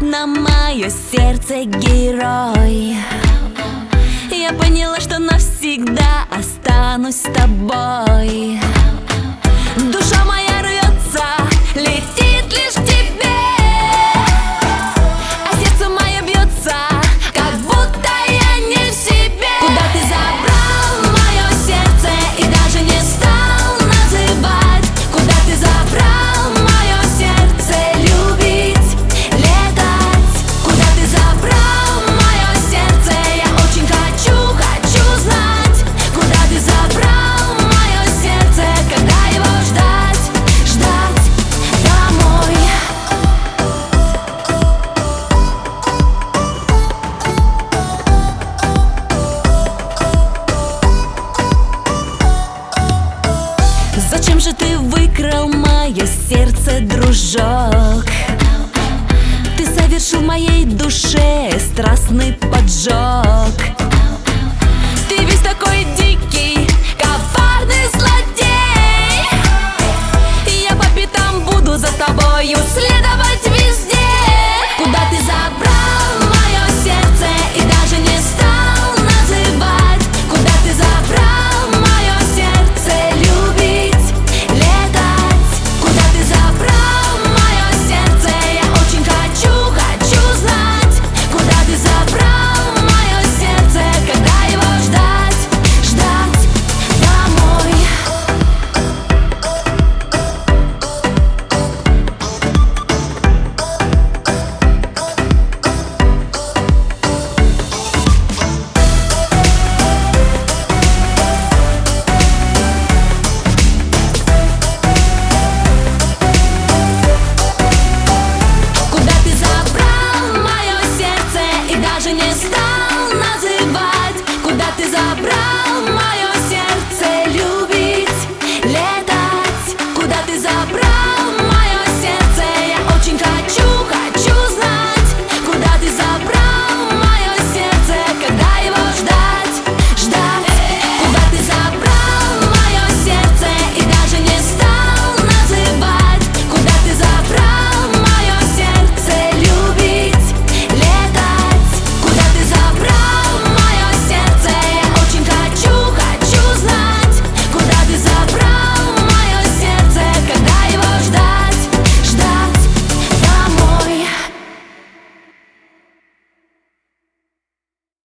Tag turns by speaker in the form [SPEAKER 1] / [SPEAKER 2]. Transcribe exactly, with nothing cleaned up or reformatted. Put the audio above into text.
[SPEAKER 1] на мое сердце, герой. Я поняла, что навсегда останусь с тобой. Душа моя рвется, летит лишь к тебе, а сердце мое бьется, как будто я не в себе. Куда ты забрал мое сердце и даже не стал называть? Куда ты забрал мое сердце любить, летать? Куда ты забрал мое сердце? Я очень хочу, хочу знать. Куда ты забрал мое сердце? Когда его ждать, ждать домой? Зачем же ты выкрал мое сердце, дружок? Ты совершил в моей душе страстный поджог. Ты весь такой дикий, коварный злодей. Я по пятам буду за тобою следить.